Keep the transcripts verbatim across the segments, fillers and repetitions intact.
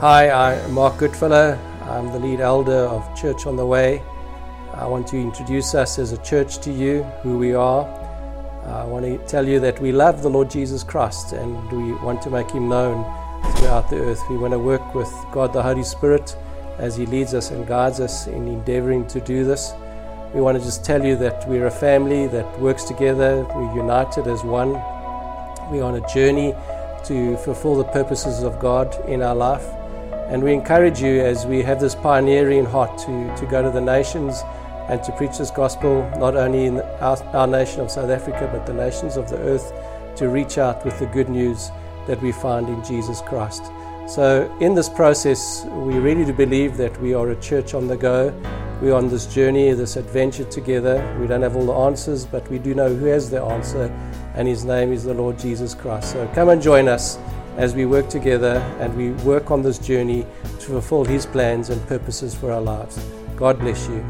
Hi, I'm Mark Goodfellow. I'm the lead elder of Church on the Way. I want to introduce us as a church to you, who we are. I want to tell you that we love the Lord Jesus Christ and we want to make Him known throughout the earth. We want to work with God the Holy Spirit as He leads us and guides us in endeavoring to do this. We want to just tell you that we're a family that works together. We're united as one. We're on a journey to fulfill the purposes of God in our life. And we encourage you, as we have this pioneering heart, to, to go to the nations and to preach this gospel, not only in our, our nation of South Africa, but the nations of the earth, to reach out with the good news that we find in Jesus Christ. So in this process, we really do believe that we are a church on the go. We're on this journey, this adventure together. We don't have all the answers, but we do know who has the answer, and His name is the Lord Jesus Christ. So come and join us as we work together and we work on this journey to fulfill His plans and purposes for our lives. God bless you.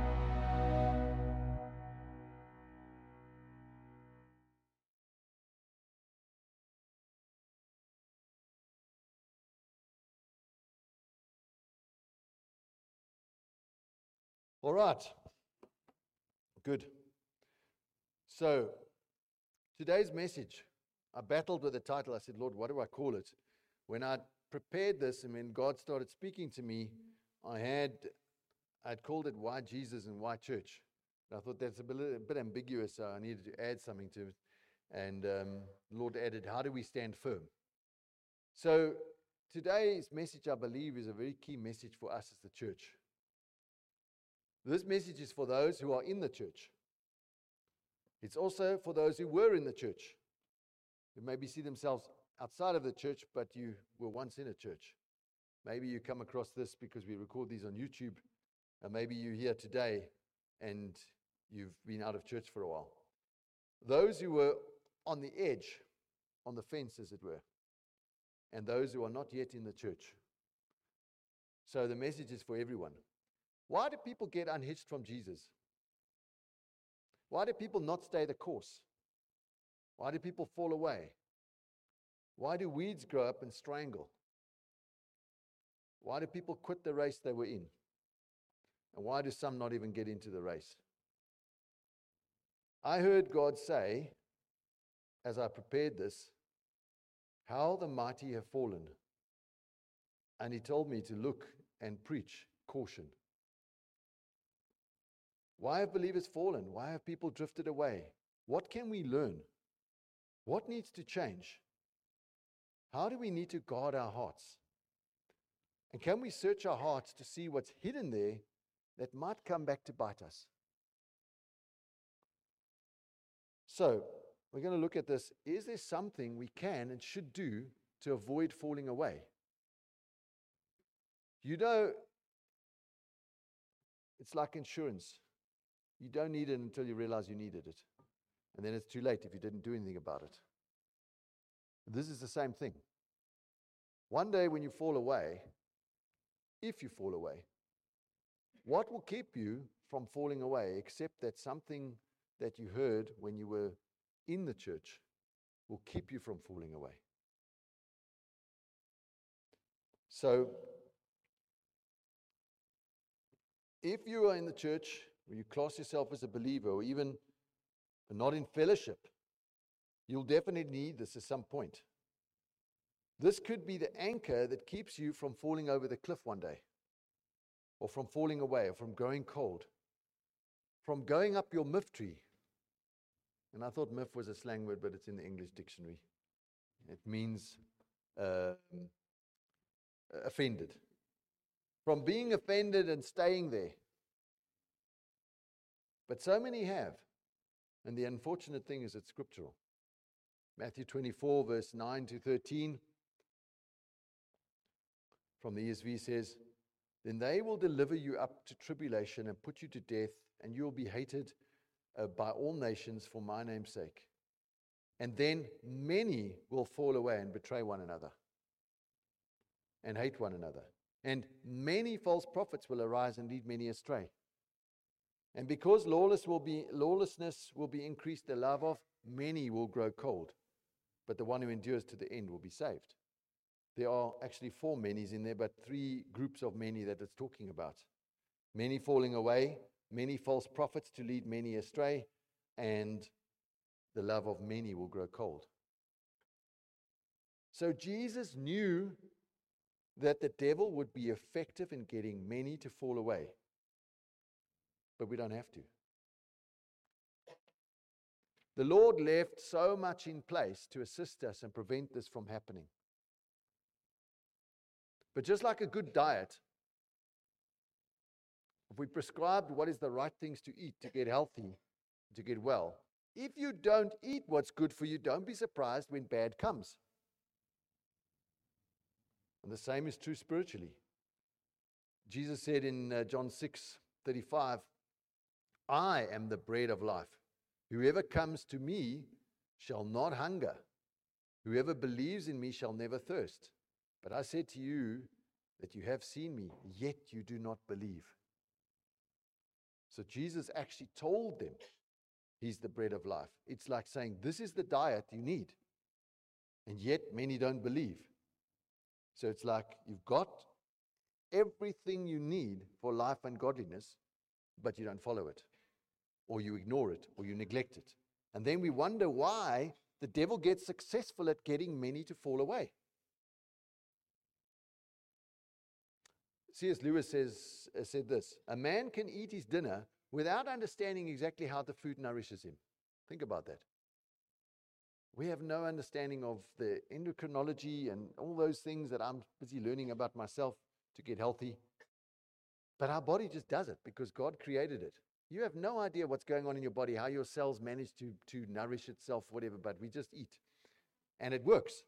All right. Good. So, today's message, I battled with the title. I said, Lord, what do I call it? When I prepared this and when God started speaking to me, I had I'd called it Why Jesus and Why Church. And I thought that's a bit, a bit ambiguous, so I needed to add something to it. And um, the Lord added, how do we stand firm? So, today's message, I believe, is a very key message for us as the church. This message is for those who are in the church. It's also for those who were in the church, who maybe see themselves outside of the church, but you were once in a church. Maybe you come across this because we record these on YouTube, and maybe you're here today and you've been out of church for a while. Those who were on the edge, on the fence, as it were, and those who are not yet in the church. So the message is for everyone. Why do people get unhitched from Jesus? Why do people not stay the course? Why do people fall away? Why do weeds grow up and strangle? Why do people quit the race they were in? And why do some not even get into the race? I heard God say, as I prepared this, how the mighty have fallen. And He told me to look and preach caution. Why have believers fallen? Why have people drifted away? What can we learn? What needs to change? How do we need to guard our hearts? And can we search our hearts to see what's hidden there that might come back to bite us? So, we're going to look at this. Is there something we can and should do to avoid falling away? You know, it's like insurance. You don't need it until you realize you needed it. And then it's too late if you didn't do anything about it. This is the same thing. One day when you fall away, if you fall away, what will keep you from falling away except that something that you heard when you were in the church will keep you from falling away? So, if you are in the church, or you class yourself as a believer, or even not in fellowship, you'll definitely need this at some point. This could be the anchor that keeps you from falling over the cliff one day, or from falling away, or from growing cold, from going up your myth tree. And I thought myth was a slang word, but it's in the English dictionary. It means uh, offended. From being offended and staying there. But so many have. And the unfortunate thing is it's scriptural. Matthew twenty-four, verse nine to thirteen, from the E S V says, then they will deliver you up to tribulation and put you to death, and you will be hated uh, by all nations for my name's sake. And then many will fall away and betray one another and hate one another. And many false prophets will arise and lead many astray. And because lawless will be, lawlessness will be increased, the love of many will grow cold. But the one who endures to the end will be saved. There are actually four manys in there, but three groups of many that it's talking about. Many falling away, many false prophets to lead many astray, and the love of many will grow cold. So Jesus knew that the devil would be effective in getting many to fall away. But we don't have to. The Lord left so much in place to assist us and prevent this from happening. But just like a good diet, if we prescribed what is the right things to eat to get healthy, to get well, if you don't eat what's good for you, don't be surprised when bad comes. And the same is true spiritually. Jesus said in uh, John six thirty-five, I am the bread of life. Whoever comes to me shall not hunger. Whoever believes in me shall never thirst. But I said to you that you have seen me, yet you do not believe. So Jesus actually told them he's the bread of life. It's like saying, this is the diet you need. And yet many don't believe. So it's like you've got everything you need for life and godliness, but you don't follow it, or you ignore it, or you neglect it. And then we wonder why the devil gets successful at getting many to fall away. C S Lewis says, uh, said this, a man can eat his dinner without understanding exactly how the food nourishes him. Think about that. We have no understanding of the endocrinology and all those things that I'm busy learning about myself to get healthy. But our body just does it because God created it. You have no idea what's going on in your body, how your cells manage to, to nourish itself, whatever, but we just eat. And it works.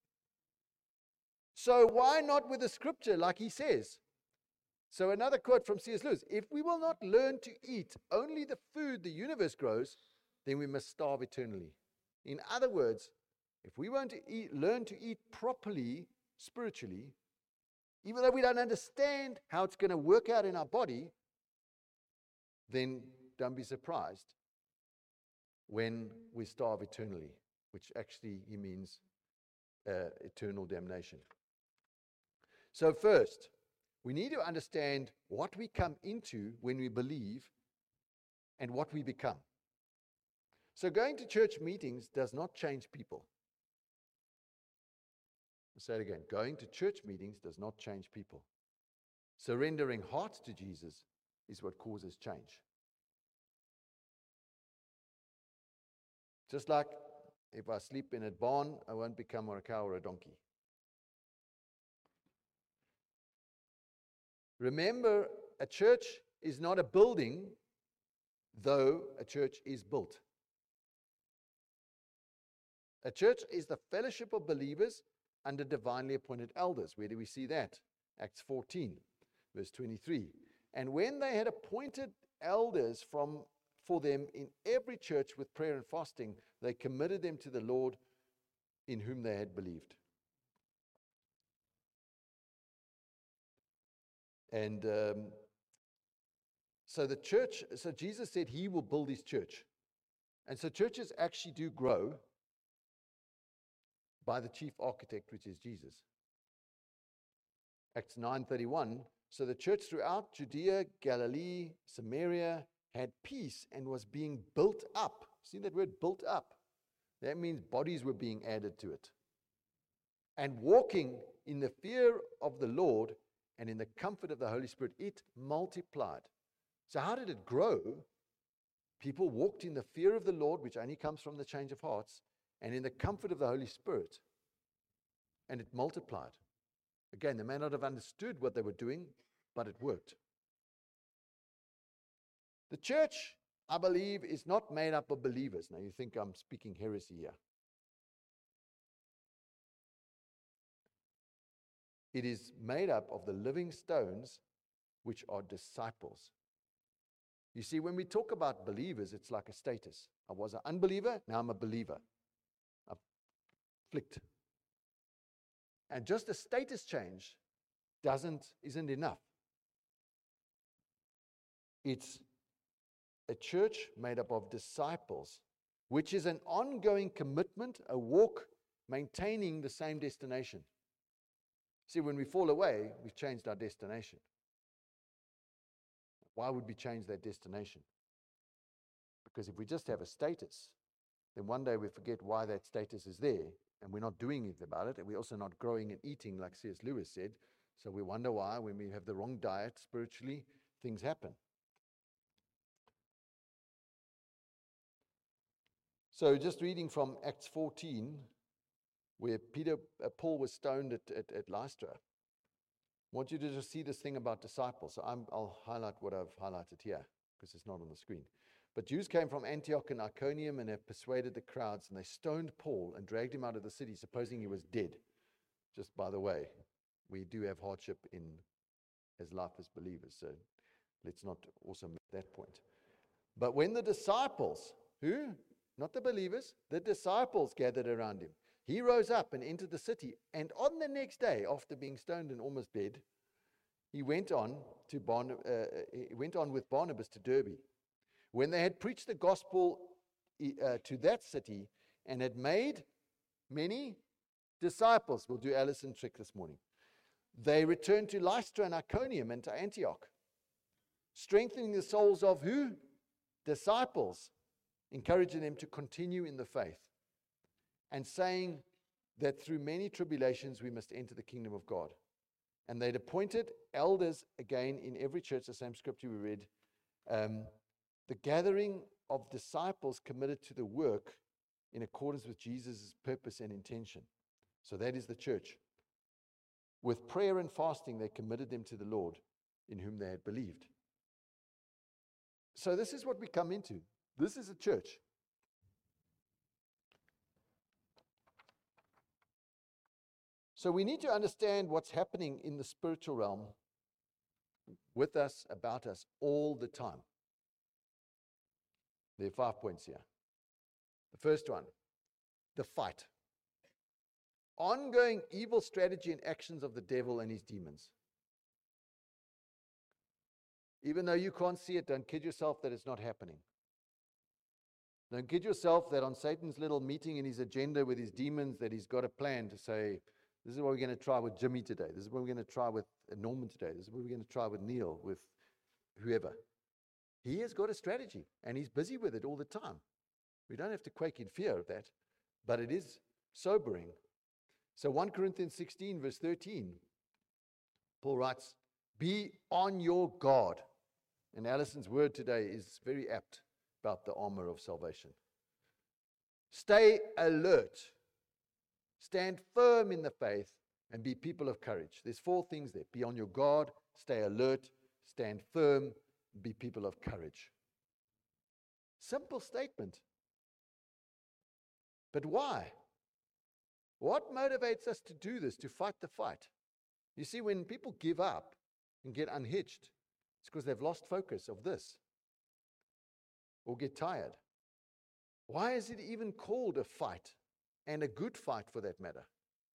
So why not with the scripture like he says? So another quote from C S Lewis, if we will not learn to eat only the food the universe grows, then we must starve eternally. In other words, if we want to eat, learn to eat properly, spiritually, even though we don't understand how it's going to work out in our body, then don't be surprised when we starve eternally, which actually he means uh, eternal damnation. So first, we need to understand what we come into when we believe and what we become. So going to church meetings does not change people. I'll say it again. Going to church meetings does not change people. Surrendering hearts to Jesus is what causes change. Just like if I sleep in a barn, I won't become a cow or a donkey. Remember, a church is not a building, though a church is built. A church is the fellowship of believers under divinely appointed elders. Where do we see that? Acts fourteen, verse twenty-three. And when they had appointed elders from for them in every church with prayer and fasting, they committed them to the Lord in whom they had believed. And um, so the church, so Jesus said he will build his church. And so churches actually do grow by the chief architect, which is Jesus. Acts nine thirty-one, so the church throughout Judea, Galilee, Samaria had peace and was being built up. See that word, built up? That means bodies were being added to it. And walking in the fear of the Lord and in the comfort of the Holy Spirit, it multiplied. So how did it grow? People walked in the fear of the Lord, which only comes from the change of hearts, and in the comfort of the Holy Spirit, and it multiplied. Again, they may not have understood what they were doing, but it worked. The church, I believe, is not made up of believers. Now, you think I'm speaking heresy here. It is made up of the living stones, which are disciples. You see, when we talk about believers, it's like a status. I was an unbeliever, now I'm a believer. I've flicked. And just a status change doesn't, isn't enough. It's a church made up of disciples, which is an ongoing commitment, a walk maintaining the same destination. See, when we fall away, we've changed our destination. Why would we change that destination? Because if we just have a status, then one day we forget why that status is there, and we're not doing anything about it, and we're also not growing and eating, like C S Lewis said. So we wonder why, when we have the wrong diet spiritually, things happen. So just reading from Acts fourteen, where Peter, uh, Paul was stoned at, at, at Lystra. I want you to just see this thing about disciples. So I'm, I'll highlight what I've highlighted here, because it's not on the screen. But Jews came from Antioch and Iconium and have persuaded the crowds, and they stoned Paul and dragged him out of the city, supposing he was dead. Just by the way, we do have hardship in as life as believers, so let's not also miss that point. But when the disciples, who? Not the believers, the disciples gathered around him, he rose up and entered the city, and on the next day, after being stoned and almost dead, he went on to Barn- uh, he went on with Barnabas to Derbe. When they had preached the gospel uh, to that city and had made many disciples, we'll do Alison trick this morning, they returned to Lystra and Iconium and to Antioch, strengthening the souls of who? Disciples, encouraging them to continue in the faith, and saying that through many tribulations we must enter the kingdom of God. And they'd appointed elders, again in every church, the same scripture we read, um, the gathering of disciples committed to the work in accordance with Jesus' purpose and intention. So that is the church. With prayer and fasting, they committed them to the Lord in whom they had believed. So this is what we come into. This is a church. So we need to understand what's happening in the spiritual realm with us, about us, all the time. There are five points here. The first one, the fight. Ongoing evil strategy and actions of the devil and his demons. Even though you can't see it, don't kid yourself that it's not happening. Don't kid yourself that on Satan's little meeting in his agenda with his demons that he's got a plan to say, this is what we're going to try with Jimmy today. This is what we're going to try with Norman today. This is what we're going to try with Neil, with whoever. He has got a strategy, and he's busy with it all the time. We don't have to quake in fear of that, but it is sobering. So First Corinthians sixteen, verse thirteen, Paul writes, be on your guard. And Alison's word today is very apt about the armor of salvation. Stay alert. Stand firm in the faith and be people of courage. There's four things there. Be on your guard, stay alert, stand firm, be people of courage. Simple statement. But why? What motivates us to do this, to fight the fight? You see, when people give up and get unhitched, it's because they've lost focus of this or get tired. Why is it even called a fight, and a good fight for that matter?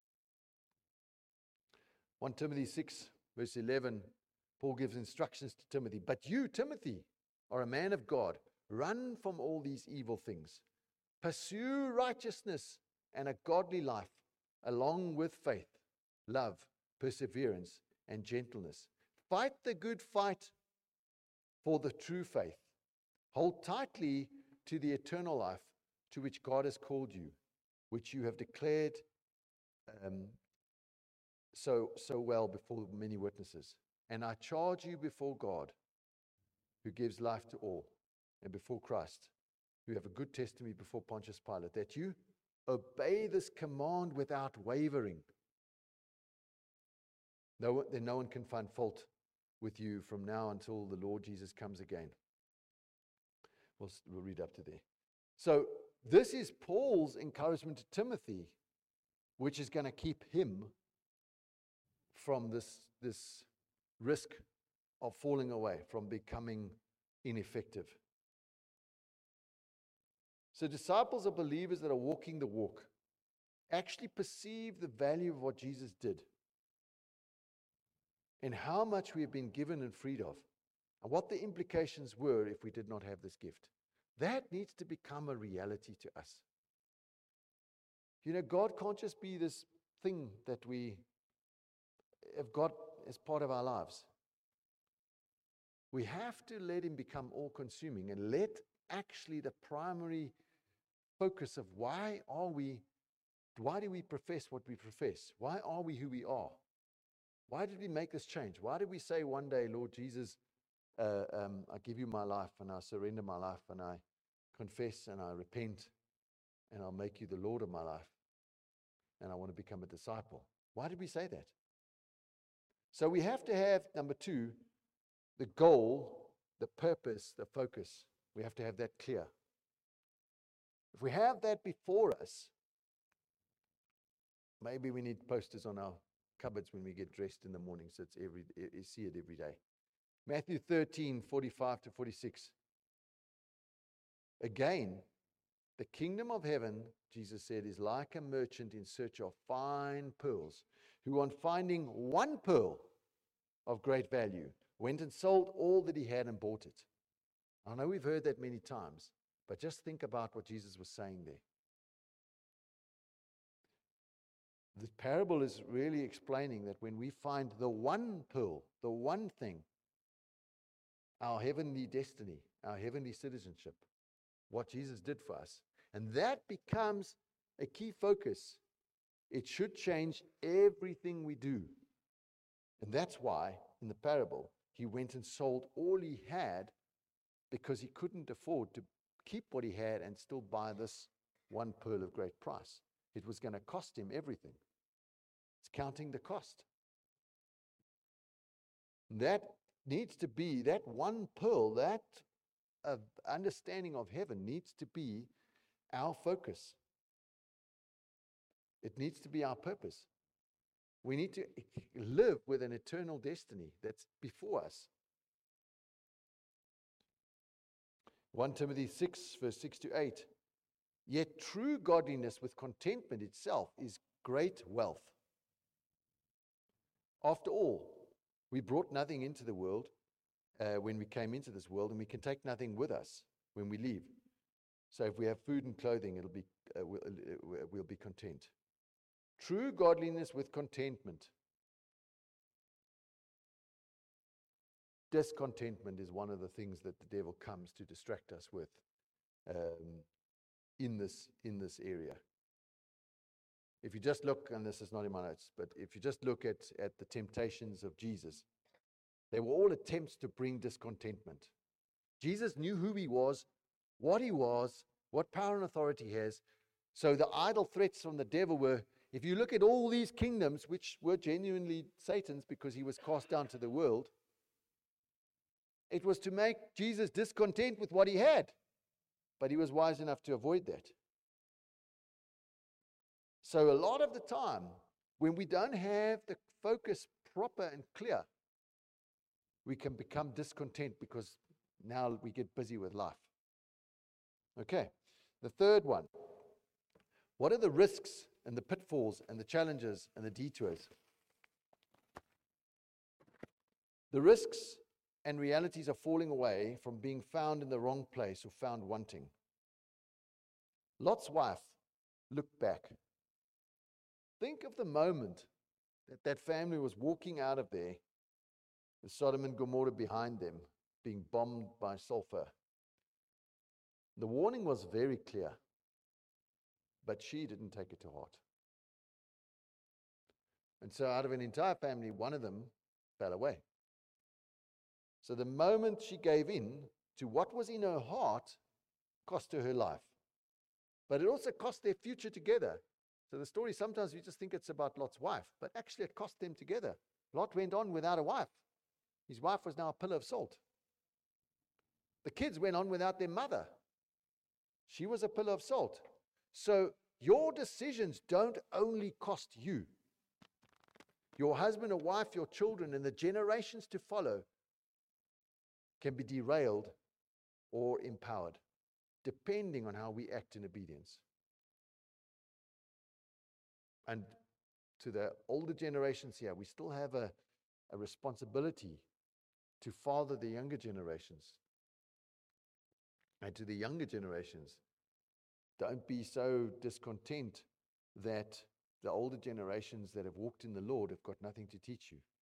First Timothy six, verse eleven, Paul gives instructions to Timothy. But you, Timothy, are a man of God. Run from all these evil things. Pursue righteousness and a godly life, along with faith, love, perseverance, and gentleness. Fight the good fight for the true faith. Hold tightly to the eternal life to which God has called you, which you have declared um, so, so well before many witnesses. And I charge you before God, who gives life to all, and before Christ, who have a good testimony before Pontius Pilate, that you obey this command without wavering. No, then no one can find fault with you from now until the Lord Jesus comes again. We'll, we'll read up to there. So this is Paul's encouragement to Timothy, which is going to keep him from this, this risk of falling away, from becoming ineffective. So disciples are believers that are walking the walk, actually perceive the value of what Jesus did and how much we have been given and freed of, and what the implications were if we did not have this gift. That needs to become a reality to us. You know, God can't just be this thing that we of God as part of our lives. We have to let him become all-consuming and let actually the primary focus of why are we, why do we profess what we profess? Why are we who we are? Why did we make this change? Why did we say one day, Lord Jesus, uh, um, I give you my life and I surrender my life and I confess and I repent and I'll make you the Lord of my life and I want to become a disciple? Why did we say that? So we have to have, number two, the goal, the purpose, the focus. We have to have that clear. If we have that before us, maybe we need posters on our cupboards when we get dressed in the morning so it's every, you see it every day. Matthew thirteen, forty-five to forty-six. Again, the kingdom of heaven, Jesus said, is like a merchant in search of fine pearls, who on finding one pearl of great value, went and sold all that he had and bought it. I know we've heard that many times, but just think about what Jesus was saying there. The parable is really explaining that when we find the one pearl, the one thing, our heavenly destiny, our heavenly citizenship, what Jesus did for us, and that becomes a key focus, it should change everything we do. And that's why, in the parable, he went and sold all he had because he couldn't afford to keep what he had and still buy this one pearl of great price. It was going to cost him everything. It's counting the cost. That needs to be, that one pearl, that uh, understanding of heaven needs to be our focus. It needs to be our purpose. We need to live with an eternal destiny that's before us. First Timothy six, verse six to eight. Yet true godliness with contentment itself is great wealth. After all, we brought nothing into the world uh, when we came into this world, and we can take nothing with us when we leave. So if we have food and clothing, it'll be uh, we'll, uh, we'll be content. True godliness with contentment. Discontentment is one of the things that the devil comes to distract us with um, in this in this area. If you just look, and this is not in my notes, but if you just look at, at the temptations of Jesus, they were all attempts to bring discontentment. Jesus knew who he was, what he was, what power and authority he has. So the idle threats from the devil were, if you look at all these kingdoms, which were genuinely Satan's because he was cast down to the world, it was to make Jesus discontent with what he had. But he was wise enough to avoid that. So a lot of the time, when we don't have the focus proper and clear, we can become discontent because now we get busy with life. Okay, the third one. What are the risks and the pitfalls and the challenges and the detours? The risks and realities of falling away from being found in the wrong place or found wanting. Lot's wife looked back. Think of the moment that that family was walking out of there with Sodom and Gomorrah behind them, being bombed by sulfur. The warning was very clear, but she didn't take it to heart. And so out of an entire family, one of them fell away. So the moment she gave in to what was in her heart cost her her life. But it also cost their future together. So the story, sometimes we just think it's about Lot's wife, but actually it cost them together. Lot went on without a wife. His wife was now a pillar of salt. The kids went on without their mother. She was a pillar of salt. So your decisions don't only cost you. Your husband or wife, your children, and the generations to follow can be derailed or empowered, depending on how we act in obedience. And to the older generations here, we still have a, a responsibility to father the younger generations. And to the younger generations, don't be so discontent that the older generations that have walked in the Lord have got nothing to teach you.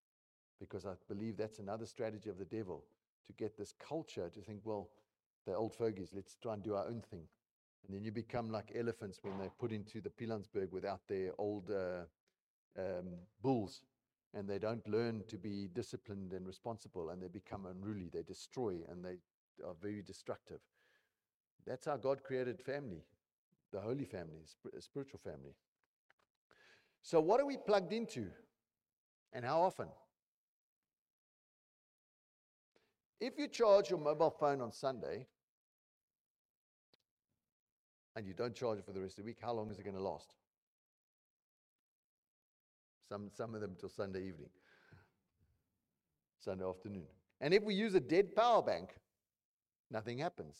because I believe that's another strategy of the devil, to get this culture to think, well, they're old fogies, let's try and do our own thing. And then you become like elephants when they're put into the Pilansberg without their old uh, um, bulls, and they don't learn to be disciplined and responsible, and they become unruly, they destroy, and they are very destructive. That's our God created family, the holy family, a spiritual family. So what are we plugged into, and how often? If you charge your mobile phone on Sunday and you don't charge it for the rest of the week, how long is it going to last? Some, some of them till Sunday evening, Sunday afternoon. And if we use a dead power bank, nothing happens.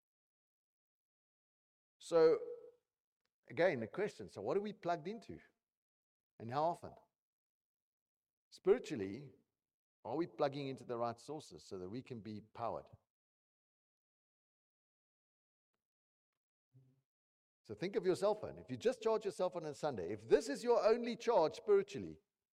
So, again, the question, so what are we plugged into? And how often? Spiritually, are we plugging into the right sources so that we can be powered? So think of your cell phone. If you just charge your cell phone on Sunday, if this is your only charge spiritually,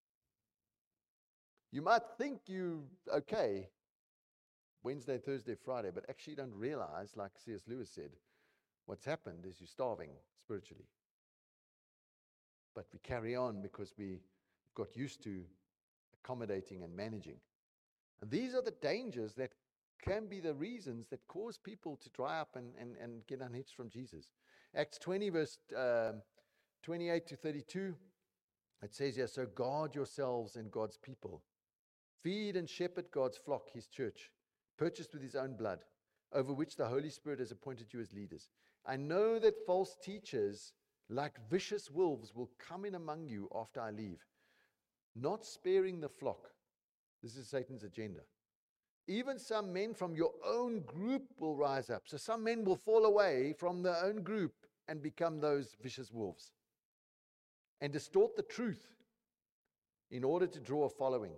you might think you okay Wednesday, Thursday, Friday, but actually you don't realize, like C S Lewis said, what's happened is you're starving spiritually. But we carry on because we got used to accommodating and managing. And these are the dangers that can be the reasons that cause people to dry up and, and, and get unhitched from Jesus. Acts twenty, verse um, twenty-eight to thirty-two, it says here, so guard yourselves and God's people. Feed and shepherd God's flock, his church, purchased with his own blood, over which the Holy Spirit has appointed you as leaders. I know that false teachers, like vicious wolves, will come in among you after I leave, not sparing the flock. This is Satan's agenda. Even some men from your own group will rise up. So some men will fall away from their own group and become those vicious wolves and distort the truth in order to draw a following.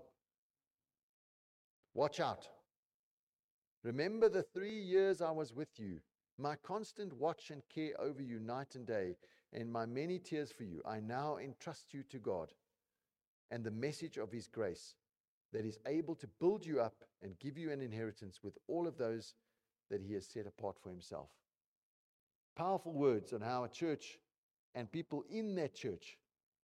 Watch out. Remember the three years I was with you, my constant watch and care over you night and day, and my many tears for you. I now entrust you to God and the message of his grace, that is able to build you up and give you an inheritance with all of those that he has set apart for himself. Powerful words on how a church and people in that church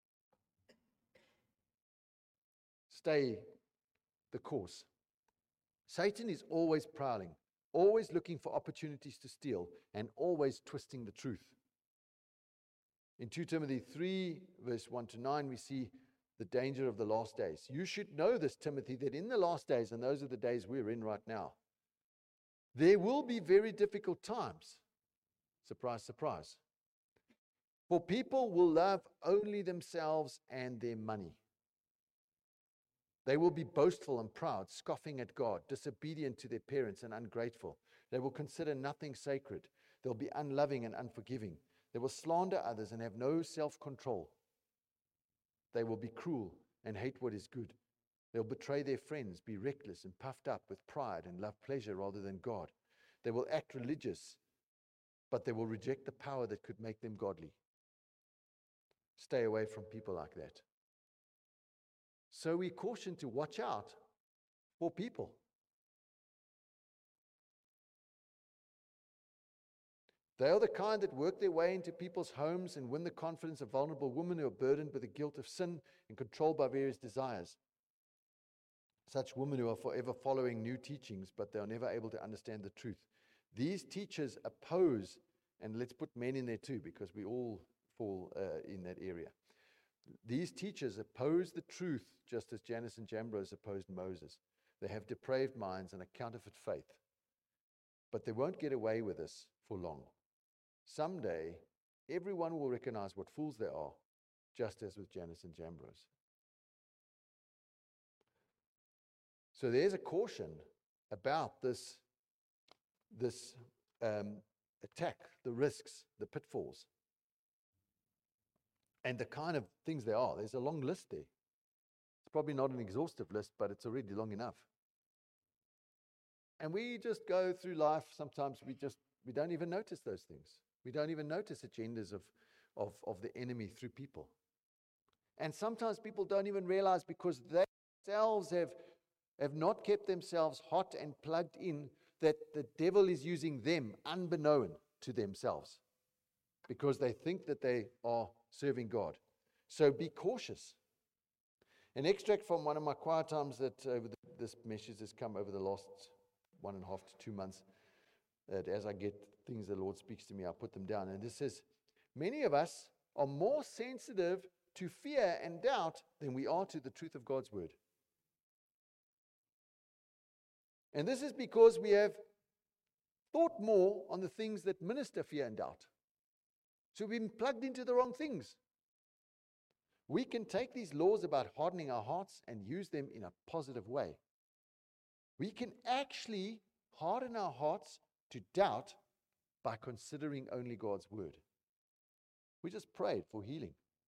stay the course. Satan is always prowling, always looking for opportunities to steal, and always twisting the truth. In Second Timothy three, verse one to nine, we see the danger of the last days. You should know this, Timothy, that in the last days, and those are the days we're in right now, there will be very difficult times. Surprise, surprise. For people will love only themselves and their money. They will be boastful and proud, scoffing at God, disobedient to their parents and ungrateful. They will consider nothing sacred. They'll be unloving and unforgiving. They will slander others and have no self-control. They will be cruel and hate what is good. They'll betray their friends, be reckless and puffed up with pride and love pleasure rather than God. They will act religious, but they will reject the power that could make them godly. Stay away from people like that. So we caution to watch out for people. They are the kind that work their way into people's homes and win the confidence of vulnerable women who are burdened with the guilt of sin and controlled by various desires. Such women who are forever following new teachings, but they are never able to understand the truth. These teachers oppose, and let's put men in there too, because we all fall uh, in that area. These teachers oppose the truth just as Jannes and Jambres opposed Moses. They have depraved minds and a counterfeit faith. But they won't get away with this for long. Someday, everyone will recognize what fools they are, just as with Jannes and Jambres. So there's a caution about this, this um, attack, the risks, the pitfalls, and the kind of things there are. There's a long list there. It's probably not an exhaustive list, but it's already long enough. And we just go through life, sometimes we just, we don't even notice those things. We don't even notice agendas of, of, of the enemy through people. And sometimes people don't even realize because they themselves have, have not kept themselves hot and plugged in, that the devil is using them unbeknown to themselves because they think that they are serving God. So be cautious. An extract from one of my quiet times that over the, this message has come over the last one and a half to two months, that as I get things the Lord speaks to me, I put them down. And this says, many of us are more sensitive to fear and doubt than we are to the truth of God's word. And this is because we have thought more on the things that minister fear and doubt. So we've been plugged into the wrong things. We can take these laws about hardening our hearts and use them in a positive way. We can actually harden our hearts to doubt by considering only God's word. We just prayed for healing.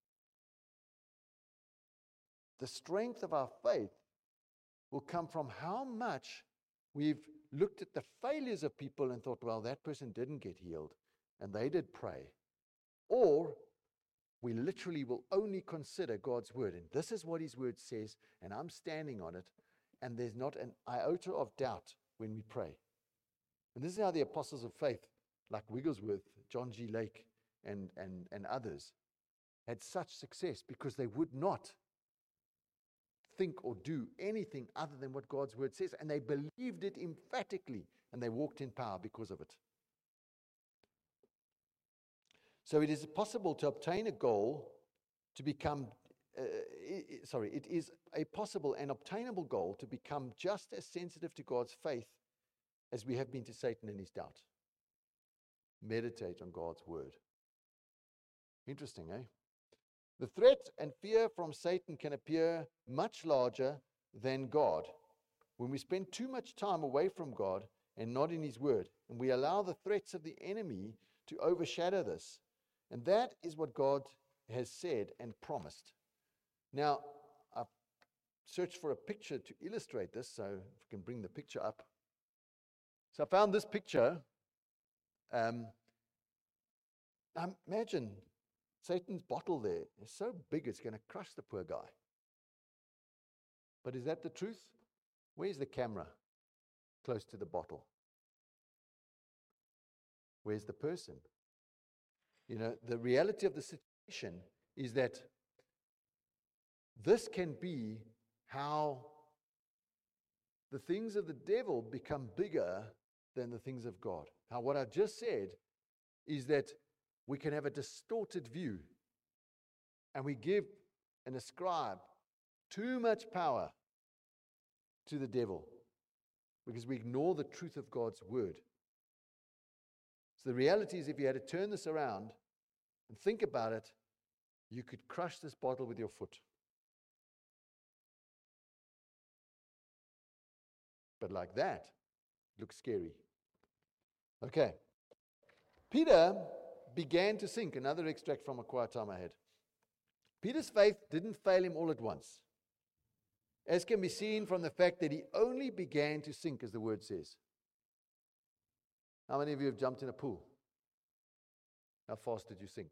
The strength of our faith will come from how much we've looked at the failures of people and thought, well, that person didn't get healed and they did pray. Or we literally will only consider God's word. And this is what his word says, and I'm standing on it. And there's not an iota of doubt when we pray. And this is how the apostles of faith, like Wigglesworth, John G. Lake, and, and, and others, had such success because they would not think or do anything other than what God's word says. And they believed it emphatically, and they walked in power because of it. So it is possible to obtain a goal to become, uh, it, sorry, it is a possible and obtainable goal to become just as sensitive to God's faith as we have been to Satan and his doubt. Meditate on God's word. Interesting, eh? The threat and fear from Satan can appear much larger than God when we spend too much time away from God and not in his word, and we allow the threats of the enemy to overshadow this. And that is what God has said and promised. Now, I've searched for a picture to illustrate this, so if we can bring the picture up. So I found this picture. Um, now imagine Satan's bottle there is so big it's going to crush the poor guy. But is that the truth? Where's the camera? Close to the bottle. Where's the person? You know, the reality of the situation is that this can be how the things of the devil become bigger than the things of God. How what I just said is that we can have a distorted view and we give and ascribe too much power to the devil because we ignore the truth of God's word. So the reality is, if you had to turn this around and think about it, you could crush this bottle with your foot. But like that, it looks scary. Okay. Peter began to sink. Another extract from a quiet time I had. Peter's faith didn't fail him all at once, as can be seen from the fact that he only began to sink, as the word says. How many of you have jumped in a pool? How fast did you sink?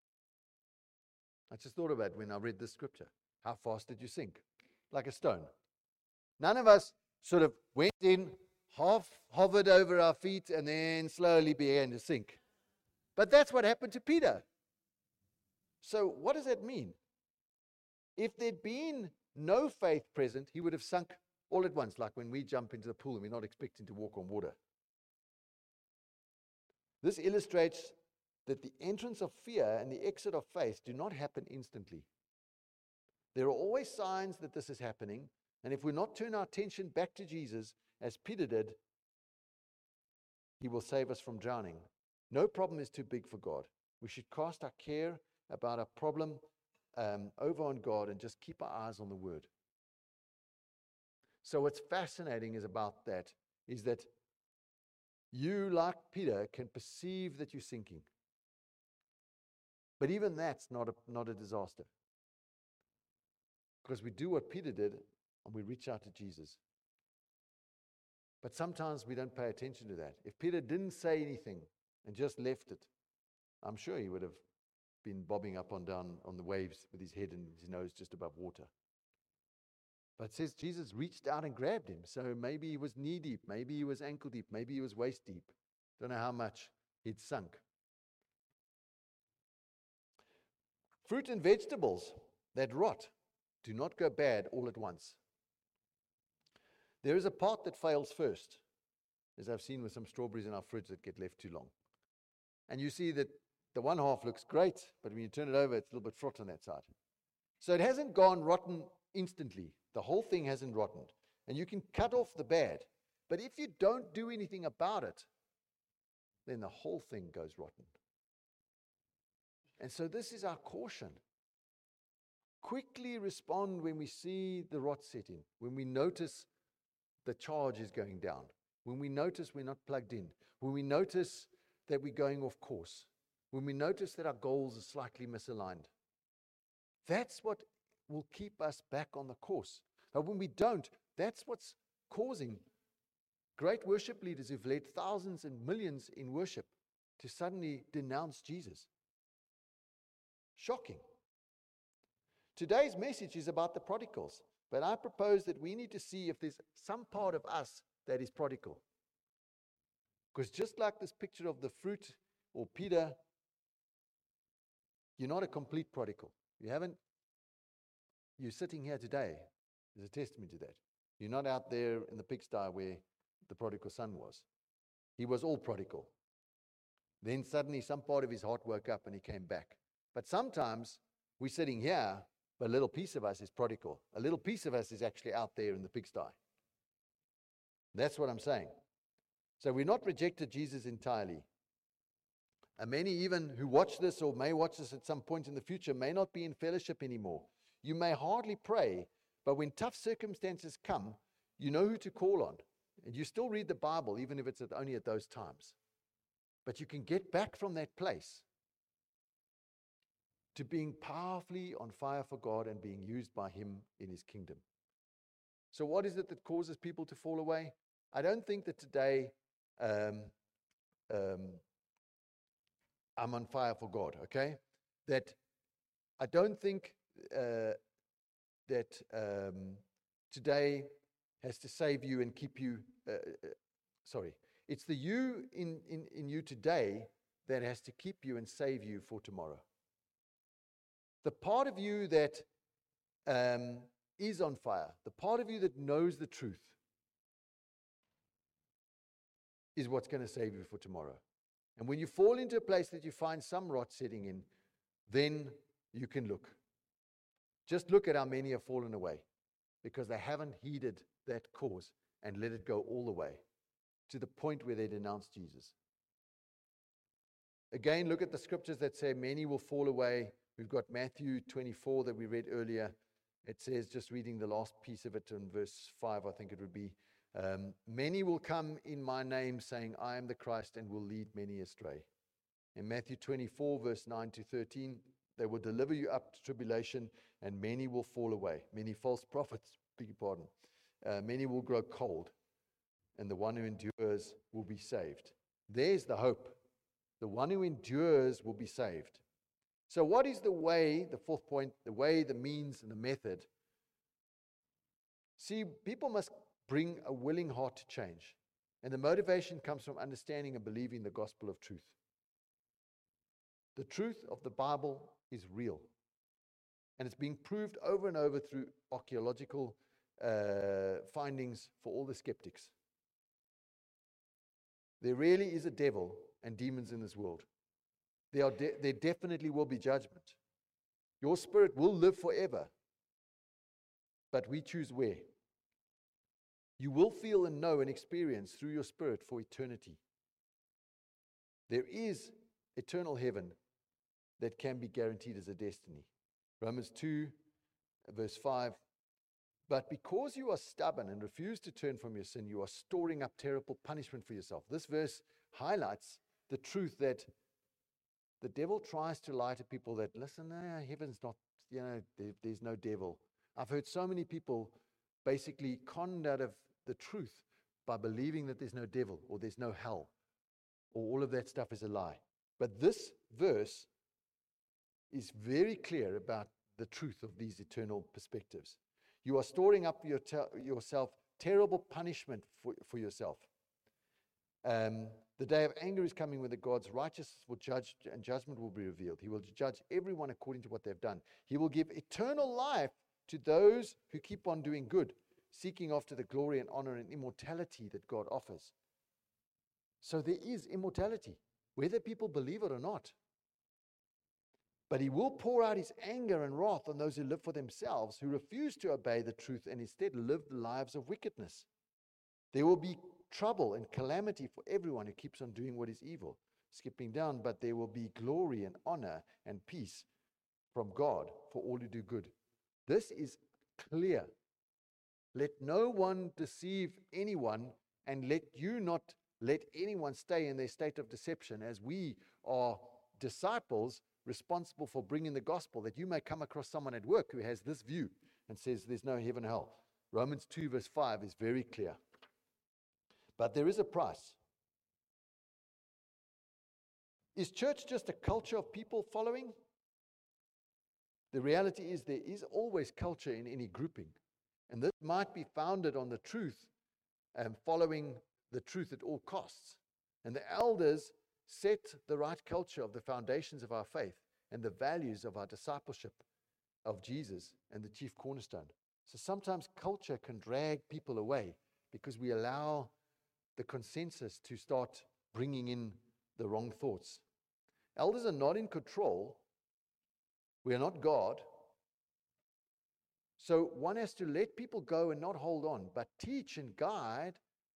I just thought about it when I read this scripture. How fast did you sink? Like a stone. None of us sort of went in, half hovered over our feet, and then slowly began to sink. But that's what happened to Peter. So what does that mean? If there'd been no faith present, he would have sunk all at once, like when we jump into the pool and we're not expecting to walk on water. This illustrates that the entrance of fear and the exit of faith do not happen instantly. There are always signs that this is happening, and if we not turn our attention back to Jesus, as Peter did, he will save us from drowning. No problem is too big for God. We should cast our care about our problem um, over on God and just keep our eyes on the Word. So what's fascinating is about that is that you, like Peter, can perceive that you're sinking. But even that's not a, not a disaster. Because we do what Peter did and we reach out to Jesus. But sometimes we don't pay attention to that. If Peter didn't say anything and just left it, I'm sure he would have been bobbing up and down on the waves with his head and his nose just above water. But it says Jesus reached out and grabbed him. So maybe he was knee deep, maybe he was ankle deep, maybe he was waist deep. Don't know how much he'd sunk. Fruit and vegetables that rot do not go bad all at once. There is a part that fails first, as I've seen with some strawberries in our fridge that get left too long. And you see that the one half looks great, but when you turn it over, it's a little bit fraught on that side. So it hasn't gone rotten instantly. The whole thing hasn't rotted. And you can cut off the bad. But if you don't do anything about it, then the whole thing goes rotten. And so this is our caution. Quickly respond when we see the rot setting, when we notice the charge is going down, when we notice we're not plugged in, when we notice that we're going off course, when we notice that our goals are slightly misaligned. That's what will keep us back on the course. But when we don't, that's what's causing great worship leaders who've led thousands and millions in worship to suddenly denounce Jesus. Shocking. Today's message is about the prodigals, but I propose that we need to see if there's some part of us that is prodigal. Because just like this picture of the fruit or Peter, you're not a complete prodigal. You haven't, you're sitting here today. There's a testament to that. You're not out there in the pigsty where the prodigal son was. He was all prodigal. Then suddenly some part of his heart woke up and he came back. But sometimes we're sitting here, but a little piece of us is prodigal. A little piece of us is actually out there in the pigsty. That's what I'm saying. So we're not rejected Jesus entirely. And many even who watch this or may watch this at some point in the future may not be in fellowship anymore. You may hardly pray, but when tough circumstances come, you know who to call on. And you still read the Bible, even if it's at only at those times. But you can get back from that place to being powerfully on fire for God and being used by Him in His kingdom. So what is it that causes people to fall away? I don't think that today um, um, I'm on fire for God, okay? That I don't think uh, that um, today has to save you and keep you, uh, uh, sorry, it's the you in, in, in you today that has to keep you and save you for tomorrow. The part of you that um, is on fire, the part of you that knows the truth, is what's going to save you for tomorrow. And when you fall into a place that you find some rot setting in, then you can look. Just look at how many have fallen away because they haven't heeded that cause and let it go all the way to the point where they denounce Jesus. Again, look at the scriptures that say many will fall away. We've got Matthew twenty-four that we read earlier. It says, just reading the last piece of it in verse five, I think it would be, um, many will come in my name saying, I am the Christ, and will lead many astray. In Matthew twenty-four, verse nine to thirteen, they will deliver you up to tribulation, and many will fall away. Many false prophets, beg your pardon. Uh, many will grow cold, and the one who endures will be saved. There's the hope. The one who endures will be saved. So what is the way, the fourth point, the way, the means, and the method? See, people must bring a willing heart to change. And the motivation comes from understanding and believing the gospel of truth. The truth of the Bible is real. And it's being proved over and over through archaeological uh, findings for all the skeptics. There really is a devil and demons in this world. There, are de- there definitely will be judgment. Your spirit will live forever. But we choose where. You will feel and know and experience through your spirit for eternity. There is eternal heaven that can be guaranteed as a destiny. Romans two, verse five. But because you are stubborn and refuse to turn from your sin, you are storing up terrible punishment for yourself. This verse highlights the truth that the devil tries to lie to people that, listen, eh, heaven's not, you know, there, there's no devil. I've heard so many people basically conned out of the truth by believing that there's no devil or there's no hell or all of that stuff is a lie. But this verse is very clear about the truth of these eternal perspectives. You are storing up your te- yourself terrible punishment for, for yourself. Um, the day of anger is coming when the God's righteousness will judge and judgment will be revealed. He will judge everyone according to what they've done. He will give eternal life to those who keep on doing good, seeking after the glory and honor and immortality that God offers. So there is immortality, whether people believe it or not. But he will pour out his anger and wrath on those who live for themselves, who refuse to obey the truth and instead live lives of wickedness. There will be trouble and calamity for everyone who keeps on doing what is evil. Skipping down, but there will be glory and honor and peace from God for all who do good. This is clear. Let no one deceive anyone, and let you not let anyone stay in their state of deception, as we are disciples responsible for bringing the gospel, that you may come across someone at work who has this view and says there's no heaven or hell. Romans two verse five is very clear. But there is a price. Is church just a culture of people following? The reality is there is always culture in any grouping. And this might be founded on the truth and following the truth at all costs. And the elders set the right culture of the foundations of our faith and the values of our discipleship of Jesus and the chief cornerstone. So sometimes culture can drag people away because we allow the consensus to start bringing in the wrong thoughts. Elders are not in control. We are not God. So one has to let people go and not hold on, but teach and guide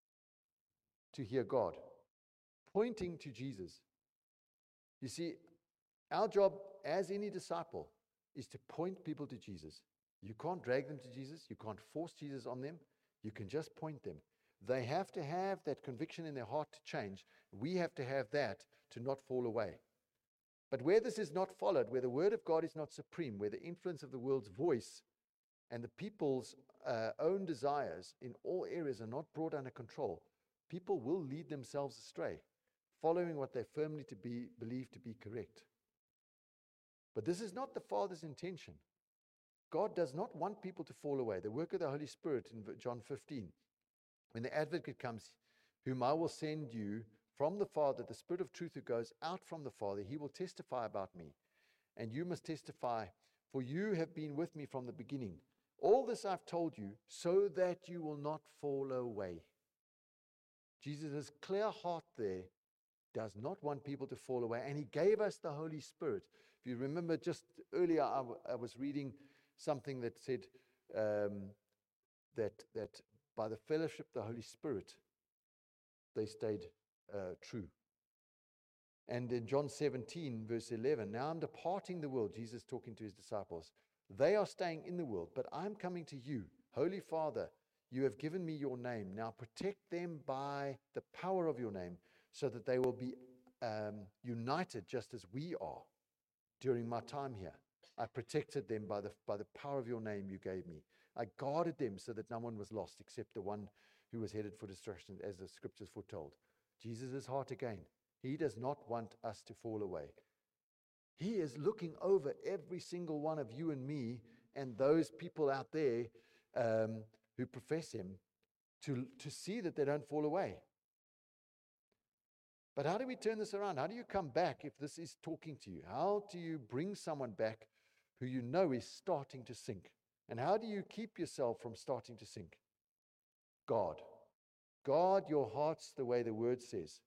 to hear God, pointing to Jesus. You see, our job as any disciple is to point people to Jesus. You can't drag them to Jesus. You can't force Jesus on them. You can just point them. They have to have that conviction in their heart to change. We have to have that to not fall away. But where this is not followed, where the word of God is not supreme, where the influence of the world's voice and the people's uh, own desires in all areas are not brought under control, people will lead themselves astray, following what they firmly to be, believe to be correct. But this is not the Father's intention. God does not want people to fall away. The work of the Holy Spirit in John fifteen, when the advocate comes, whom I will send you from the Father, the Spirit of truth who goes out from the Father, he will testify about me. And you must testify, for you have been with me from the beginning. All this I've told you, so that you will not fall away. Jesus' clear heart there does not want people to fall away. And he gave us the Holy Spirit. If you remember just earlier, I, w- I was reading something that said um, that, that by the fellowship of the Holy Spirit, they stayed uh, true. And in John seventeen, verse eleven, now I'm departing the world, Jesus talking to his disciples. They are staying in the world, but I'm coming to you. Holy Father, you have given me your name. Now protect them by the power of your name, so that they will be um, united just as we are during my time here. I protected them by the, by the power of your name you gave me. I guarded them so that no one was lost except the one who was headed for destruction, as the scriptures foretold. Jesus' heart again. He does not want us to fall away. He is looking over every single one of you and me and those people out there um, who profess him to, to see that they don't fall away. But how do we turn this around? How do you come back if this is talking to you? How do you bring someone back who you know is starting to sink? And how do you keep yourself from starting to sink? God. Guard your hearts the way the word says.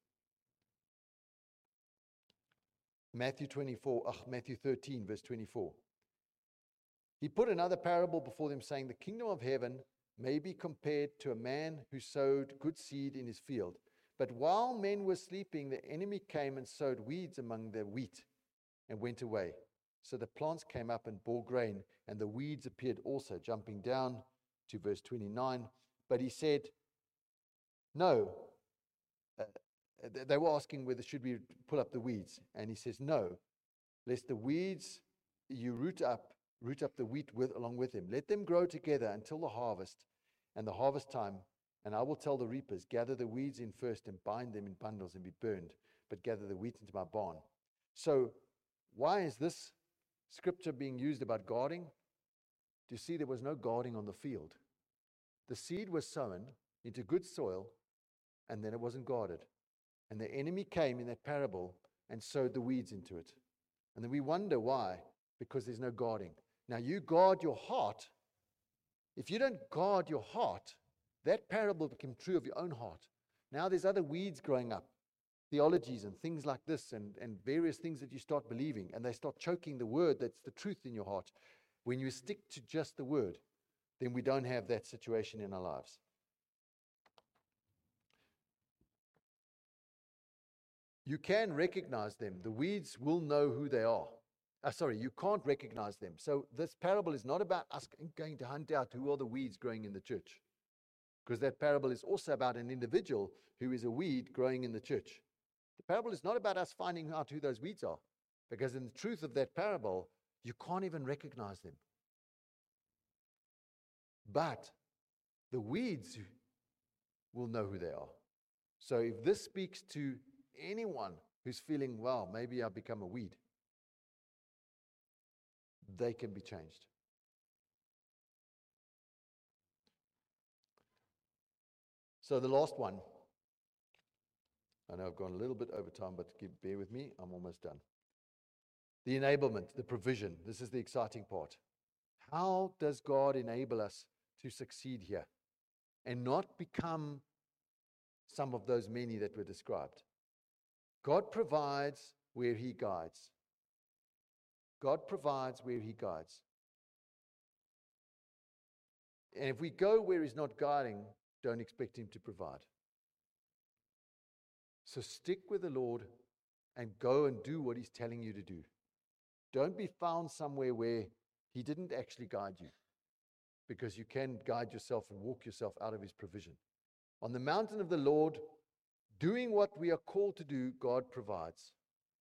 Matthew twenty-four, uh, Matthew thirteen, verse twenty-four. He put another parable before them, saying, the kingdom of heaven may be compared to a man who sowed good seed in his field. But while men were sleeping, the enemy came and sowed weeds among the wheat and went away. So the plants came up and bore grain, and the weeds appeared also. Jumping down to verse twenty-nine. But he said, no. Uh, they were asking whether should we pull up the weeds. And he says, no, lest the weeds you root up, root up the wheat with along with him. Let them grow together until the harvest and the harvest time. And I will tell the reapers, gather the weeds in first and bind them in bundles and be burned, but gather the wheat into my barn. So why is this scripture being used about guarding? Do you see there was no guarding on the field? The seed was sown into good soil, and then it wasn't guarded. And the enemy came in that parable and sowed the weeds into it. And then we wonder why, because there's no guarding. Now you guard your heart. If you don't guard your heart, that parable became true of your own heart. Now there's other weeds growing up, theologies and things like this, and, and various things that you start believing, and they start choking the word that's the truth in your heart. When you stick to just the word, then we don't have that situation in our lives. You can recognize them. The weeds will know who they are. Uh, sorry, you can't recognize them. So this parable is not about us going to hunt out who are the weeds growing in the church. Because that parable is also about an individual who is a weed growing in the church. The parable is not about us finding out who those weeds are. Because in the truth of that parable, you can't even recognize them. But the weeds will know who they are. So if this speaks to anyone who's feeling, well, maybe I've become a weed, they can be changed. So the last one, I know I've gone a little bit over time, but give, bear with me, I'm almost done. The enablement, the provision, this is the exciting part. How does God enable us to succeed here and not become some of those many that were described? God provides where He guides. God provides where He guides. And if we go where He's not guiding, don't expect Him to provide. So stick with the Lord and go and do what He's telling you to do. Don't be found somewhere where He didn't actually guide you, because you can guide yourself and walk yourself out of His provision. On the mountain of the Lord, doing what we are called to do, God provides.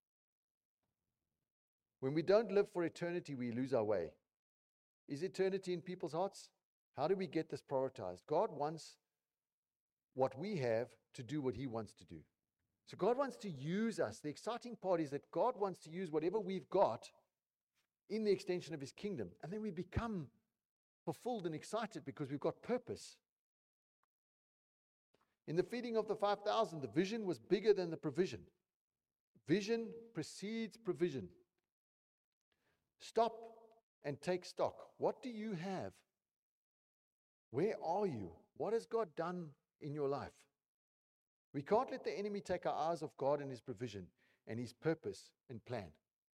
When we don't live for eternity, we lose our way. Is eternity in people's hearts? How do we get this prioritized? God wants what we have to do what He wants to do. So God wants to use us. The exciting part is that God wants to use whatever we've got in the extension of His kingdom. And then we become fulfilled and excited because we've got purpose. In the feeding of the five thousand, the vision was bigger than the provision. Vision precedes provision. Stop and take stock. What do you have? Where are you? What has God done in your life? We can't let the enemy take our eyes off God and His provision and His purpose and plan.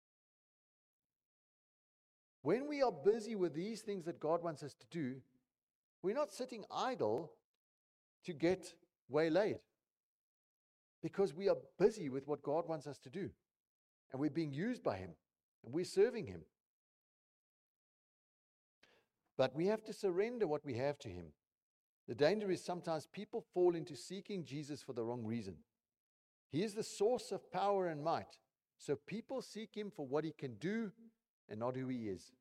When we are busy with these things that God wants us to do, we're not sitting idle to get waylaid, because we are busy with what God wants us to do, and we're being used by Him, and we're serving Him. But we have to surrender what we have to Him. The danger is sometimes people fall into seeking Jesus for the wrong reason. He is the source of power and might, so people seek Him for what He can do and not who He is.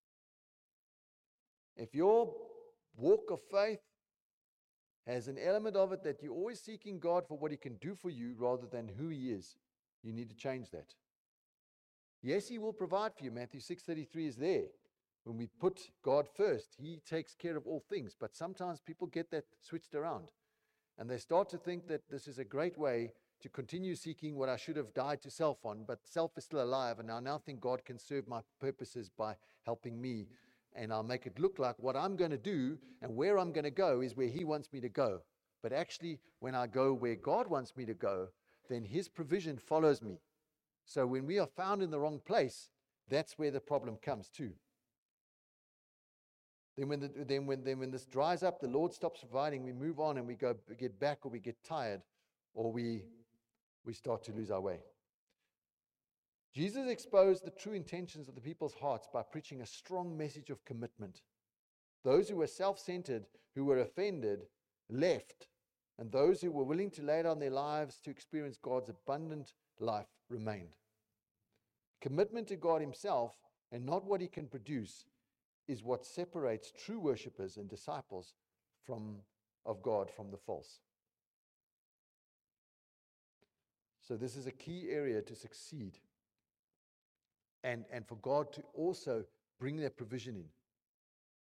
If your walk of faith has an element of it that you're always seeking God for what He can do for you rather than who He is, you need to change that. Yes, He will provide for you. Matthew six thirty-three is there. When we put God first, He takes care of all things. But sometimes people get that switched around, and they start to think that this is a great way to continue seeking what I should have died to self on, but self is still alive, and I now think God can serve my purposes by helping me, and I'll make it look like what I'm going to do and where I'm going to go is where He wants me to go. But actually, when I go where God wants me to go, then His provision follows me. So when we are found in the wrong place, that's where the problem comes too. Then when, the, then, when, then when this dries up, the Lord stops providing, we move on and we go get back, or we get tired, or we, we start to lose our way. Jesus exposed the true intentions of the people's hearts by preaching a strong message of commitment. Those who were self-centered, who were offended, left, and those who were willing to lay down their lives to experience God's abundant life remained. Commitment to God Himself and not what He can produce is what separates true worshippers and disciples from of God from the false. So this is a key area to succeed, and, and for God to also bring that provision in.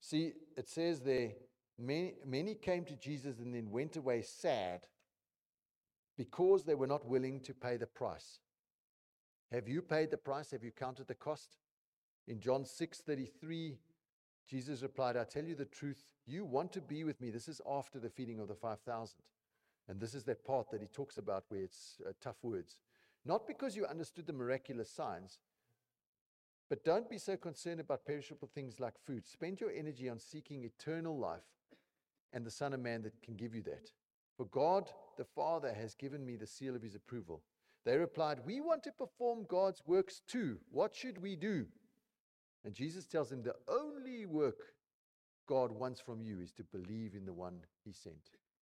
See, it says there, many, many came to Jesus and then went away sad because they were not willing to pay the price. Have you paid the price? Have you counted the cost? In John six thirty-three, Jesus replied, I tell you the truth, you want to be with me. This is after the feeding of the five thousand. And this is that part that he talks about where it's uh, tough words. Not because you understood the miraculous signs, but don't be so concerned about perishable things like food. Spend your energy on seeking eternal life and the Son of Man that can give you that. For God, the Father, has given me the seal of his approval. They replied, we want to perform God's works too. What should we do? And Jesus tells them the only work God wants from you is to believe in the one he sent.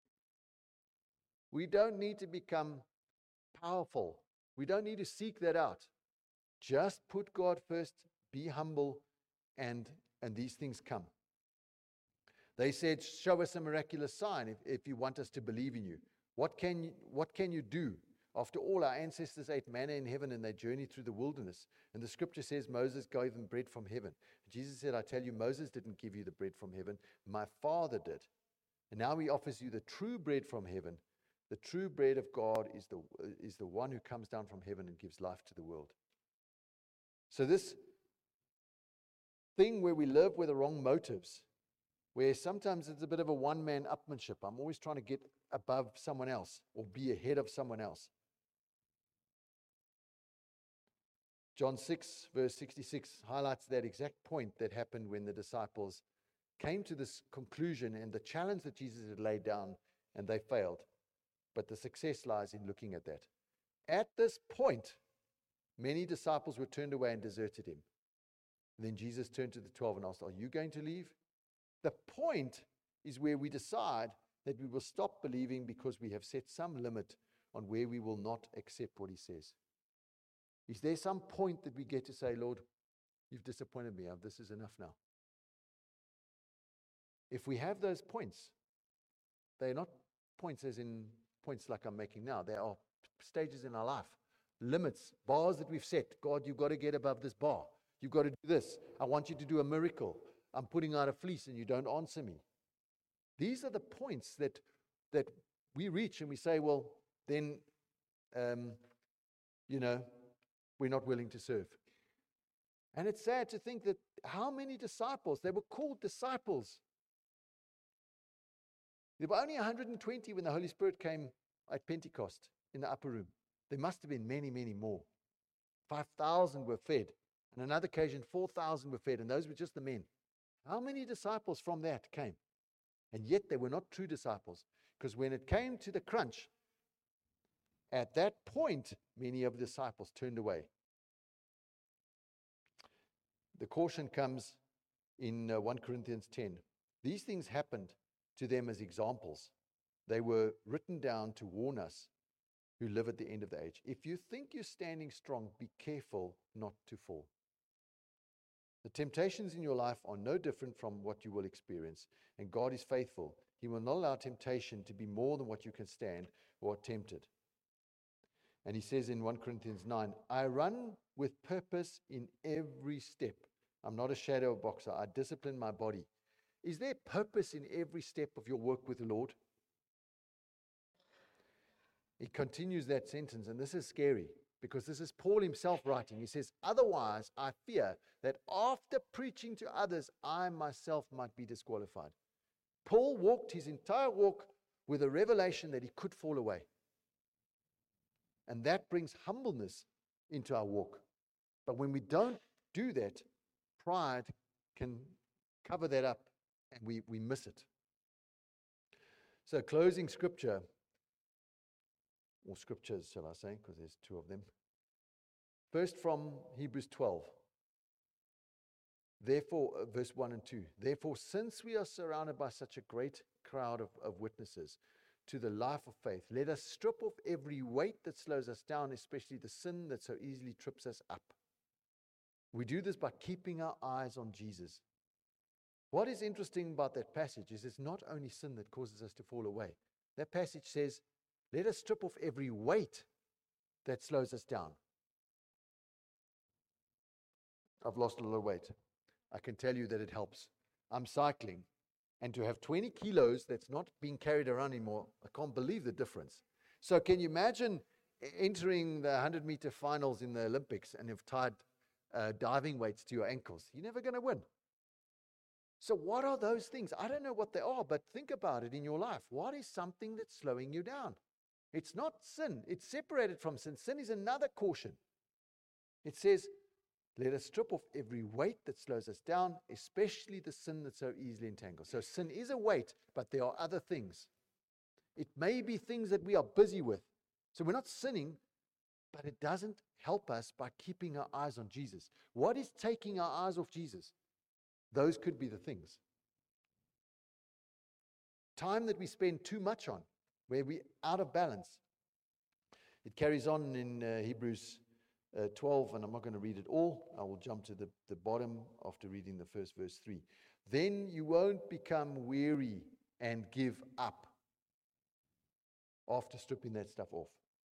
We don't need to become powerful. We don't need to seek that out. Just put God first, be humble, and, and these things come. They said, show us a miraculous sign if, if you want us to believe in you. What can you, what can you do? After all, our ancestors ate manna in heaven and they journeyed through the wilderness. And the scripture says Moses gave them bread from heaven. Jesus said, I tell you, Moses didn't give you the bread from heaven. My Father did. And now he offers you the true bread from heaven. The true bread of God is the, is the one who comes down from heaven and gives life to the world. So this thing where we live with the wrong motives, where sometimes it's a bit of a one-man upmanship. I'm always trying to get above someone else or be ahead of someone else. John six, verse sixty-six, highlights that exact point that happened when the disciples came to this conclusion and the challenge that Jesus had laid down, and they failed. But the success lies in looking at that. At this point, many disciples were turned away and deserted him. And then Jesus turned to the twelve and asked, are you going to leave? The point is where we decide that we will stop believing because we have set some limit on where we will not accept what he says. Is there some point that we get to say, Lord, you've disappointed me. This is enough now? If we have those points, they're not points as in points like I'm making now. They are stages in our life, limits, bars that we've set. God, you've got to get above this bar. You've got to do this. I want you to do a miracle. I'm putting out a fleece and you don't answer me. These are the points that that we reach and we say, well, then, um, you know, we're not willing to serve. And it's sad to think that how many disciples, they were called disciples. There were only one hundred twenty when the Holy Spirit came at Pentecost in the upper room. There must have been many, many more. five thousand were fed. On another occasion, four thousand were fed, and those were just the men. How many disciples from that came? And yet they were not true disciples, because when it came to the crunch, at that point, many of the disciples turned away. The caution comes in uh, First Corinthians ten. These things happened to them as examples. They were written down to warn us who live at the end of the age. If you think you're standing strong, be careful not to fall. The temptations in your life are no different from what you will experience, and God is faithful. He will not allow temptation to be more than what you can stand or are tempted. And he says in First Corinthians nine, I run with purpose in every step. I'm not a shadow boxer. I discipline my body. Is there purpose in every step of your work with the Lord? He continues that sentence, and this is scary because this is Paul himself writing. He says, otherwise, I fear that after preaching to others, I myself might be disqualified. Paul walked his entire walk with a revelation that he could fall away. And that brings humbleness into our walk. But when we don't do that, pride can cover that up and we, we miss it. So closing scripture, or scriptures, shall I say, because there's two of them. First from Hebrews twelve. Therefore, uh, verse one and two. Therefore, since we are surrounded by such a great crowd of, of witnesses to the life of faith, let us strip off every weight that slows us down, especially the sin that so easily trips us up. We do this by keeping our eyes on Jesus. What is interesting about that passage is it's not only sin that causes us to fall away. That passage says, let us strip off every weight that slows us down. I've lost a little weight. I can tell you that it helps. I'm cycling, and to have twenty kilos that's not being carried around anymore, I can't believe the difference. So can you imagine entering the one hundred meter finals in the Olympics and you've tied uh, diving weights to your ankles? You're never going to win. So what are those things? I don't know what they are, but think about it in your life. What is something that's slowing you down? It's not sin. It's separated from sin. Sin is another caution. It says, let us strip off every weight that slows us down, especially the sin that so easily entangles. So sin is a weight, but there are other things. It may be things that we are busy with. So we're not sinning, but it doesn't help us by keeping our eyes on Jesus. What is taking our eyes off Jesus? Those could be the things. Time that we spend too much on, where we're out of balance. It carries on in uh, Hebrews uh, twelve, and I'm not going to read it all. I will jump to the, the bottom after reading the first verse three. Then you won't become weary and give up after stripping that stuff off.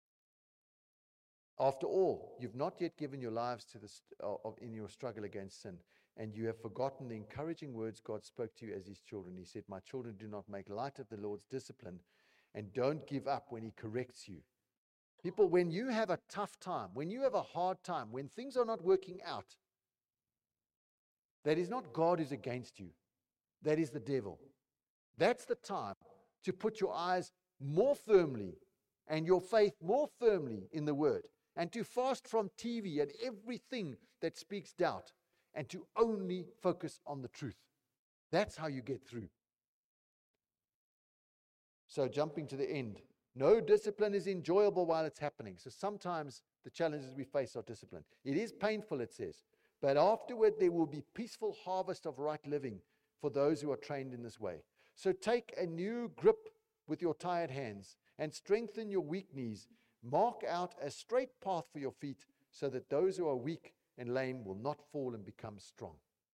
After all, you've not yet given your lives to the st- uh, in your struggle against sin, and you have forgotten the encouraging words God spoke to you as his children. He said, my children, do not make light of the Lord's discipline, and don't give up when he corrects you. People, when you have a tough time, when you have a hard time, when things are not working out, that is not God who's against you. That is the devil. That's the time to put your eyes more firmly and your faith more firmly in the Word, and to fast from T V and everything that speaks doubt, and to only focus on the truth. That's how you get through. So jumping to the end, no discipline is enjoyable while it's happening. So sometimes the challenges we face are discipline. It is painful, it says, but afterward there will be peaceful harvest of right living for those who are trained in this way. So take a new grip with your tired hands and strengthen your weak knees. Mark out a straight path for your feet so that those who are weak and lame will not fall and become strong.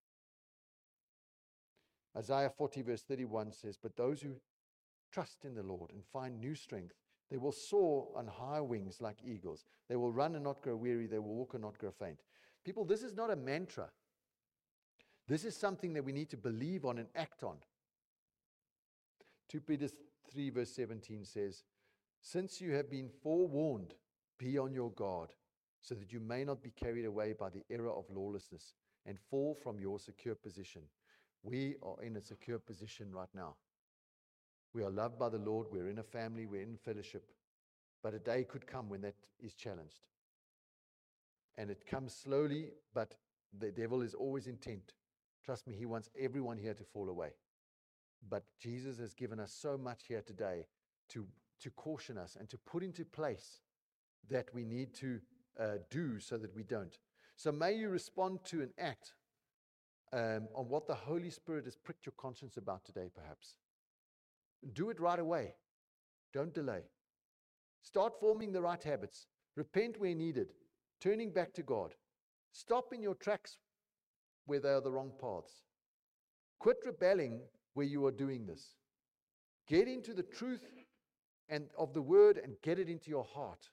Isaiah forty verse thirty-one says, but those who trust in the Lord and find new strength, they will soar on high wings like eagles. They will run and not grow weary. They will walk and not grow faint. People, this is not a mantra. This is something that we need to believe on and act on. Second Peter three verse seventeen says, since you have been forewarned, be on your guard, so that you may not be carried away by the error of lawlessness and fall from your secure position. We are in a secure position right now. We are loved by the Lord. We're in a family. We're in fellowship. But a day could come when that is challenged. And it comes slowly, but the devil is always intent. Trust me, he wants everyone here to fall away. But Jesus has given us so much here today to, to caution us and to put into place that we need to uh, do so that we don't. So may you respond to an act um, on what the Holy Spirit has pricked your conscience about today, perhaps. Do it right away. Don't delay. Start forming the right habits. Repent where needed. Turning back to God. Stop in your tracks where they are the wrong paths. Quit rebelling where you are doing this. Get into the truth and of the word and get it into your heart.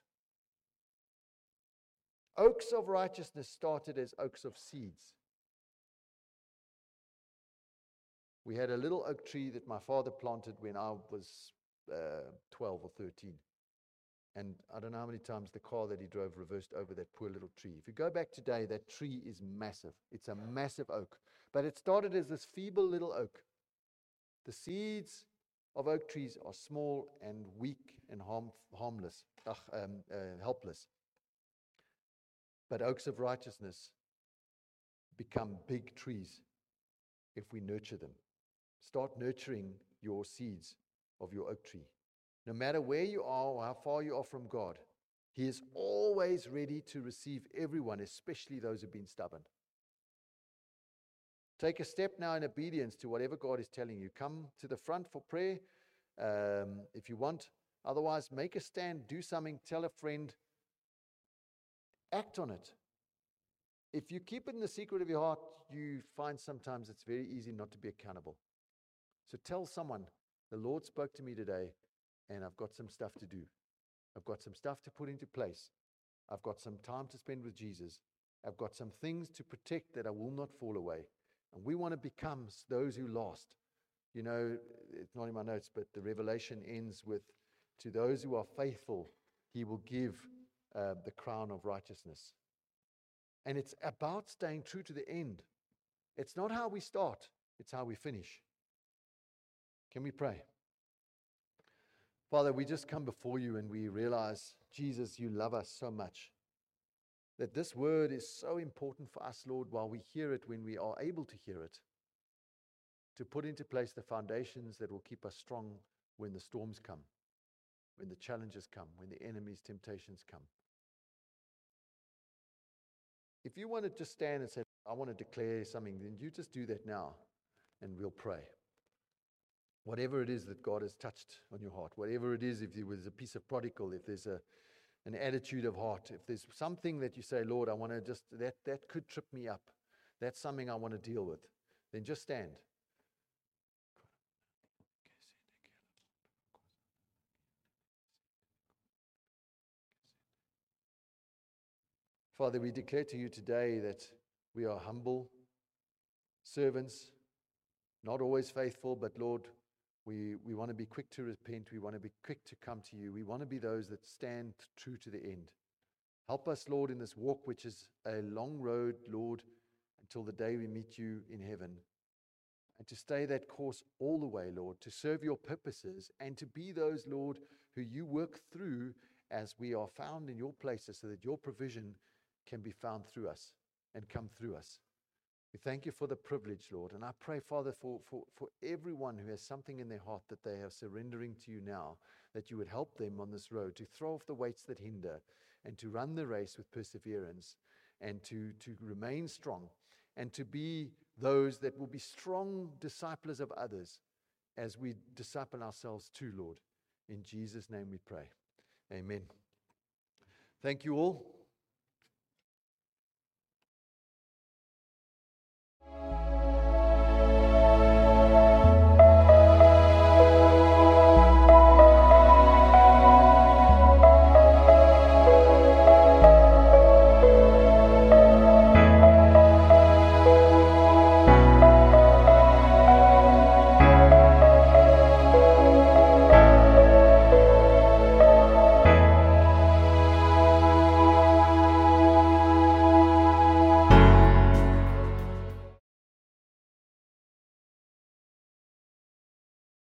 Oaks of righteousness started as oaks of seeds. We had a little oak tree that my father planted when I was uh, twelve or thirteen. And I don't know how many times the car that he drove reversed over that poor little tree. If you go back today, that tree is massive. It's a massive oak. But it started as this feeble little oak. The seeds of oak trees are small and weak and harm, harmless, ugh, um, uh, helpless. But oaks of righteousness become big trees if we nurture them. Start nurturing your seeds of your oak tree. No matter where you are or how far you are from God, He is always ready to receive everyone, especially those who have been stubborn. Take a step now in obedience to whatever God is telling you. Come to the front for prayer um, if you want. Otherwise, make a stand, do something, tell a friend. Act on it. If you keep it in the secret of your heart, you find sometimes it's very easy not to be accountable. So tell someone, the Lord spoke to me today, and I've got some stuff to do. I've got some stuff to put into place. I've got some time to spend with Jesus. I've got some things to protect that I will not fall away. And we want to become those who last. You know, it's not in my notes, but the Revelation ends with, to those who are faithful, he will give uh, the crown of righteousness. And it's about staying true to the end. It's not how we start, it's how we finish. Can we pray? Father, we just come before you and we realize, Jesus, you love us so much. That this word is so important for us, Lord, while we hear it, when we are able to hear it, to put into place the foundations that will keep us strong when the storms come, when the challenges come, when the enemy's temptations come. If you want to just stand and say, I want to declare something, then you just do that now, and we'll pray. Whatever it is that God has touched on your heart, whatever it is, if there was a piece of prodigal, if there's a an attitude of heart, if there's something that you say, Lord, I want to just, that, that could trip me up, that's something I want to deal with, then just stand. Father, we declare to you today that we are humble servants, not always faithful, but Lord, we, we want to be quick to repent. We want to be quick to come to you. We want to be those that stand true to the end. Help us, Lord, in this walk, which is a long road, Lord, until the day we meet you in heaven. And to stay that course all the way, Lord, to serve your purposes and to be those, Lord, who you work through as we are found in your places, so that your provision can be found through us and come through us. We thank you for the privilege, Lord. And I pray, Father, for, for, for everyone who has something in their heart that they are surrendering to you now, that you would help them on this road to throw off the weights that hinder and to run the race with perseverance and to, to remain strong and to be those that will be strong disciples of others as we disciple ourselves too, Lord. In Jesus' name we pray. Amen. Thank you all.